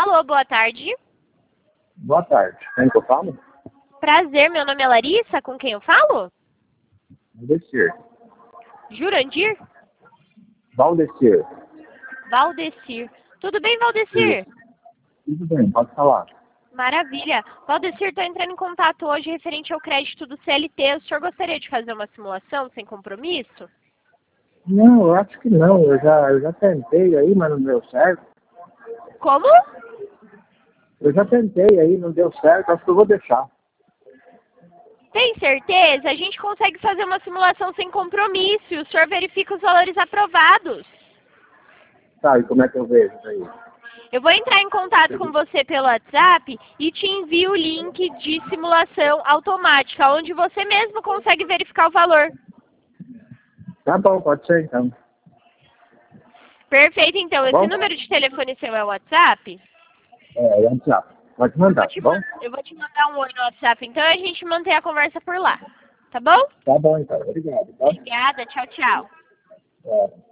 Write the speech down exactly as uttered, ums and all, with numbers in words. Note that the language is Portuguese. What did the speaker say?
Alô, boa tarde. Boa tarde. Quem que eu falo? Prazer, meu nome é Larissa, com quem eu falo? Valdecir. Jurandir? Valdecir. Valdecir. Tudo bem, Valdecir? Isso. Tudo bem, pode falar. Maravilha. Valdecir, estou entrando em contato hoje referente ao crédito do C L T. O senhor gostaria de fazer uma simulação sem compromisso? Não, eu acho que não. Eu já, eu já tentei aí, mas não deu certo. Como? Eu já tentei aí, não deu certo. Acho que eu vou deixar. Tem certeza? A gente consegue fazer uma simulação sem compromisso e o senhor verifica os valores aprovados. Tá, e como é que eu vejo isso aí? Eu vou entrar em contato com você pelo WhatsApp e te envio o link de simulação automática, onde você mesmo consegue verificar o valor. Tá bom, pode ser então. Perfeito, então. Tá Esse bom? número de telefone seu é o WhatsApp? É, WhatsApp. Pode Eu vou, mandar, te, tá bom? eu vou te mandar um oi no WhatsApp, então a gente mantém a conversa por lá. Tá bom? Tá bom então. Obrigado, tá? Obrigada, tchau, tchau. É.